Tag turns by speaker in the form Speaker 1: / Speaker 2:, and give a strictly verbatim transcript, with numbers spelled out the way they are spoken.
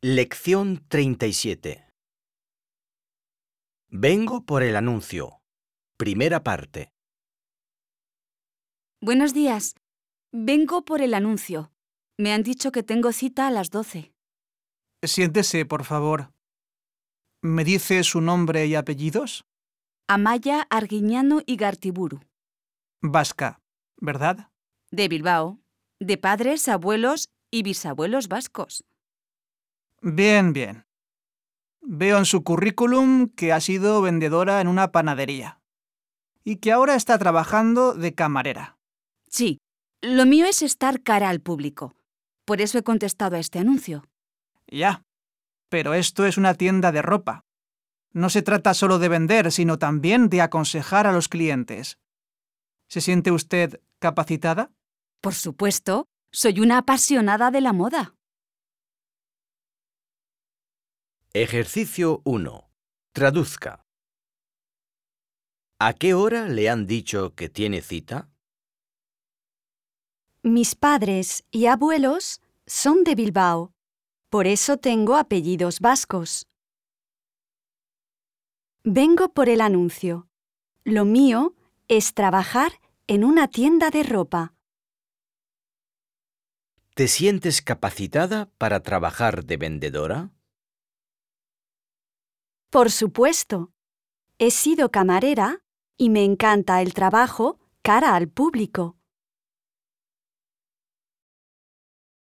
Speaker 1: Lección treinta y siete. Vengo por el anuncio. Primera parte.
Speaker 2: Buenos días. Vengo por el anuncio. Me han dicho que tengo cita a las doce.
Speaker 3: Siéntese, por favor. ¿Me dice su nombre y apellidos?
Speaker 2: Amaya Arguiñano y Gartiburu.
Speaker 3: Vasca, ¿verdad?
Speaker 2: De Bilbao. De padres, abuelos y bisabuelos vascos.
Speaker 3: Bien, bien. Veo en su currículum que ha sido vendedora en una panadería y que ahora está trabajando de camarera.
Speaker 2: Sí, lo mío es estar cara al público. Por eso he contestado a este anuncio.
Speaker 3: Ya, pero esto es una tienda de ropa. No se trata solo de vender, sino también de aconsejar a los clientes. ¿Se siente usted capacitada?
Speaker 2: Por supuesto, soy una apasionada de la moda.
Speaker 1: Ejercicio uno. Traduzca. ¿A qué hora le han dicho que tiene cita?
Speaker 4: Mis padres y abuelos son de Bilbao, por eso tengo apellidos vascos. Vengo por el anuncio. Lo mío es trabajar en una tienda de ropa.
Speaker 1: ¿Te sientes capacitada para trabajar de vendedora?
Speaker 4: Por supuesto. He sido camarera y me encanta el trabajo cara al público.